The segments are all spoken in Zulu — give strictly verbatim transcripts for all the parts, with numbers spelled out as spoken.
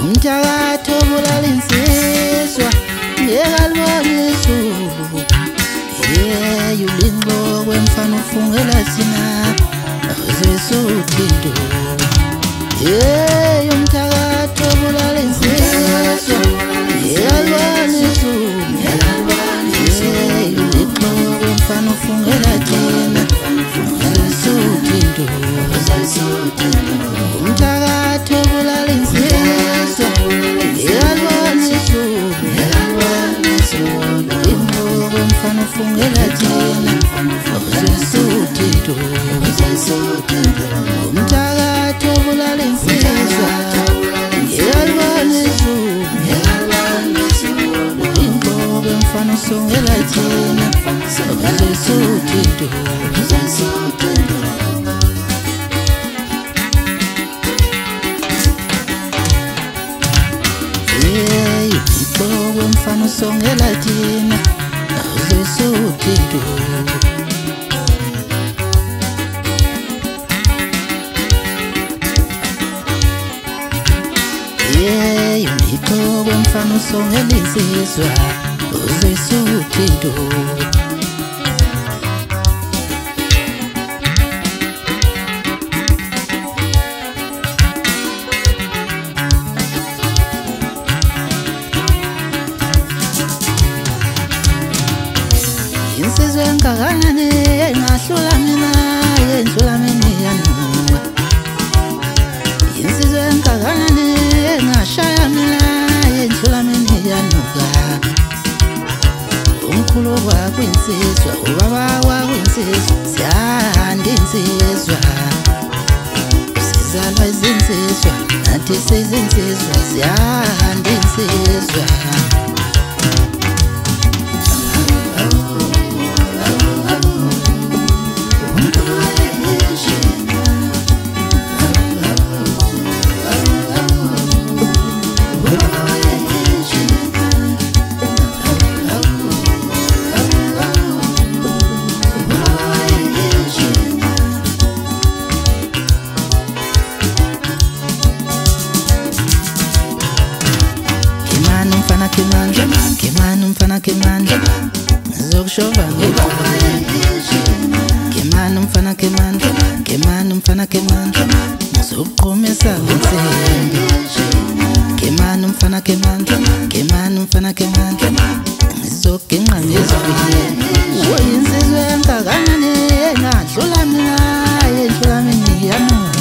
umthakathi obulala insizwa ngekalibona izulu yeah ulingo kwemfana ufungela thina azisuthi intombi yeah umthakathi obulala insizwa ngekalibona izulu yeah ulingo kwemfana ufungela thina azisuthi intombi umthakathi obulala insizwa ngekalibona izulu ingoba mfana ufungela thina azisuthi intombi umthakathi obulala insizwa ngekalibona izulu ingoba mfana ufungela thina azisuthi intombi mfana usongela thina azisuthi intombi yeah yimithoko mfana usongela insizwa azisuthi intombi insizwa engakanani engahlula mina yendlula mina yanuka insizwa engakanani engashaya mina yendlula mina yanuka umkhulu wakwinsizwa ubaba wakwinsizwa siyahanda insizwa sizalwa izinsizwa nathi sizinsizwa siyahanda insizwa Keman, keman, umfana keman, zokushova ngekhaya. Keman, umfana keman, keman, umfana keman, zokuqhumisa ngensimbi. Keman, umfana keman, keman, umfana keman, zokuginqa ngezibili. Insizwa engakanani engadlula mina, yendlula mina yanuka.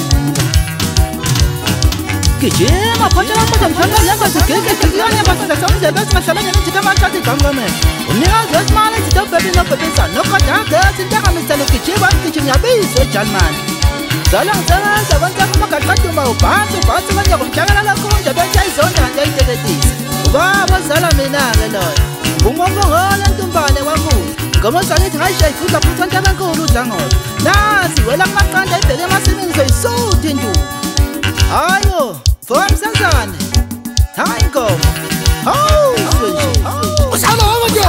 Gijima photela manje mthanda yakho sigeke kuyona basanda sonke bese mahlabanye nje amathathu gamgame umnikazi wesimali nje baby no bebisa no kodwa sintaka miselo gijima gijima yabizo eJarman zala ngisebenza konke kumagaqaduma ubhansi ubhansi kanje kumjakala lakho nje bethe izonda nje iteketisi ubaba zala mina ke loyo ungongongona ntumbane wakuthi ngoba salithi hayisha ikhutha phutha into enkulu udlangola nasi wela kumaqanda ibheke emasimini soyisuthi intuba ayo Formsazane, hayi ngoma. Hawu, usalo ngojo.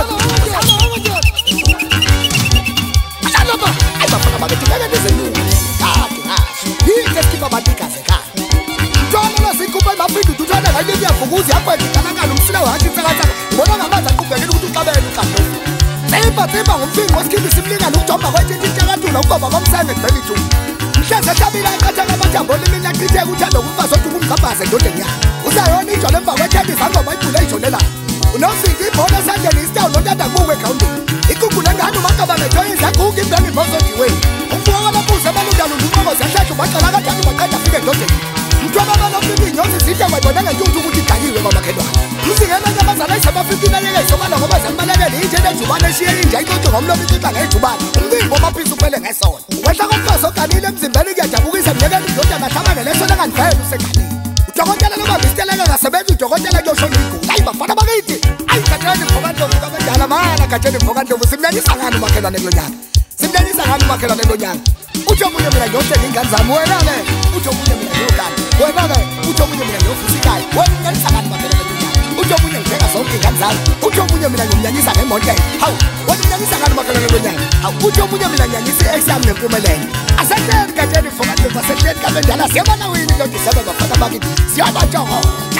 Usalo ba? Ay bafana babetikana nezenu. Kade ngasho. Yike sikipa batika sekhaya. Ntwana lasikupa mafiki tuthanda kanye kuyavukuza yakwenza kanakala umsila wakhe tsakatsaka. Ubona ngamanzi aqubhekela ukuthi uqabele uqandofu. Tsemba tsemba ngomfingo wesikhibi simlingana ukujomba kwethu intsakatula ugoba komsane kubhelithi. Mhlaza tabila kathaka bajambo limina chitheka uthando kumfazi othi kumgabhaze ndodeni yakhe usayona ijolo emva kwetheni zangoma ibhule ijolela unosinki ibhola sandeni isitawu nontanda kuwe groundini ikugule ngani umakaba ngethoyiza kuke imbeni mozodiwe umfuwa wamaphuza abalundalo ndunqoko zahlahla ubaqala kathani baqeda fike ndodeni mthwaba balofika inyosi zidla wayibona ngentuthu ukuthi idakiwe kwamakhelwane msingena nyamazana isabafifina yeyizobala ngoba zambalekele iyitshele ejubane eshiye inja ixoxe ngomlomo ixoxa ngejubane umcimbi wamaphisi uphele ngesona wehla komfazi oganile emzimbeni kuyadabukisa mnyekela indodana hlaba ngeleso lengandivele useganile udokotela lobamba isiteleka ngasebenza udokotela kuyoshola igula hayi bafana bakithi ayi katsheni mfokandovu kabendala mana katsheni mfokandovu simnyanyisa ngani umakhelwane kulo nyaka simnyanyisa ngani umakhelwane kulo nyaka uthi omunye mina ngiyotshela ingane zami wena-ke uthi omunye mina ngiyogana wena-ke uthi omunye mina ngiyofusikayo wena umnyanyisa ngani umakhelwane kulo nyaka uthi omunye ngithenga zonke ingane zami uthi omunye mina ngiyomnyanyisa ngemotela hawu wena umnyanyisa ngani umakhelwane kulo nyaka hawu uthi omunye mina ngiyanyisa i-ex yami nempumelelo asehleni katsheni mfokandovu asehleni kabendala siyabana wini lo Disemba bafana bakithi siyabatshokotha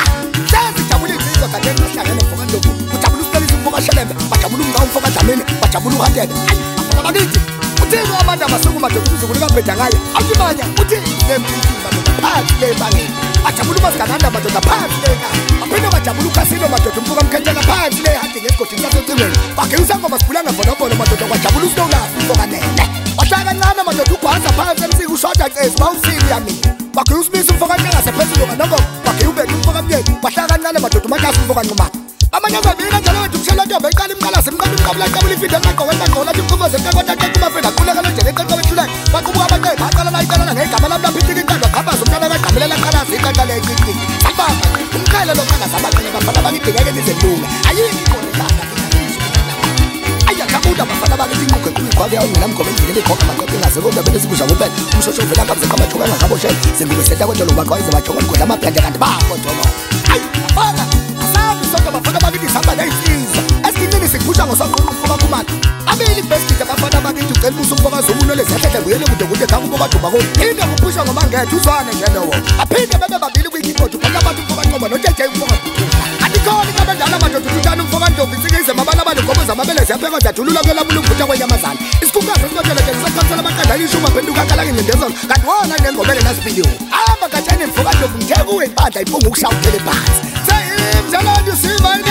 sezijabule insizwa kadeni basihlangene mfoka ndlovu ujabula usipelisa umfoka shelembe bajabula umnga umfoka damini bajabula uhatebe ayi bafana bakithi uthini abantu abasuku madoda umzukulu kabheda ngaye awutimanya uthi nemphini madoda phansi le bangeni bajabula umazigananda madoda phansi le ekhaya baphinde bajabula ukhasilo madoda umfuka mkhetshela phansi le hadi ngesigodini sasecingweni bageyisangoma sibulanga mfonofono madoda kwajabula usilolasi umfoka nene wahlala kancane madoda ubhanza phansi emsika ushoda cezi bawusili yamini bageye usibisa umfoka ncengase phezulu kanoko bageye ubetha umfoka myeni wahlala kancane madoda umatasa umfoka ncumane amanye ngabina njalo wethu kushela ntombe iqala imqalase imqala imqabula qabula ifide emaqowe emaqowe lathi umfufaze emqakota kumafenda qhuleka lonjele eqaqowe ethuleka baqubuka abaqeba aqala la iqala ngegama lami laphithika iqanda qabhaza umntana kaqamelela qalazi iqanda le eqiqi sababa umqala lo qalazi abaqala bafana bakidingeke nizelunga ayikho iqanda aya kabuda bafana bakithi inquke kuyiqhwake awungena mgobe endleleni ekhokha amaqoqo ingaze kodwa benesibuza kuphela umshosho uvela kabze kamathuka engakaboshela zingubo seta kwentolo baqhwayiza bajonga ngigodla amaphende kanti bafotolo ayi bafana sonke bafana bakithi sihamba ney'nsizwa esikithini siphusha ngosaqhuqa umfoka kumana abili beskit abafana bakithi ucela ubusa umfoka zomunole zehlele buyele kude kude khanga umfoka duba phinde kuphusha ngomangethe uzwane nje lowo baphinde bebe babili kwikhibothi ubhala abantu umfoka ncoba nojeje umfoka andikhona into abendala madoda ututana umfoka ntombi insikize mabala abaninkomo zamabele ziyaphekwa ziyajulula kwelabula umvutha kwenyamazana isikhukazi esinotelekele saqhamisela amaqanda alishuma aphenduka akala ngincindezolo kanti wona kunengobele nasipiliwe ahamba gatsheni mfoka ntombi nje kuwe ibandla ipunga ukushawuthele phansi mzalwane usiva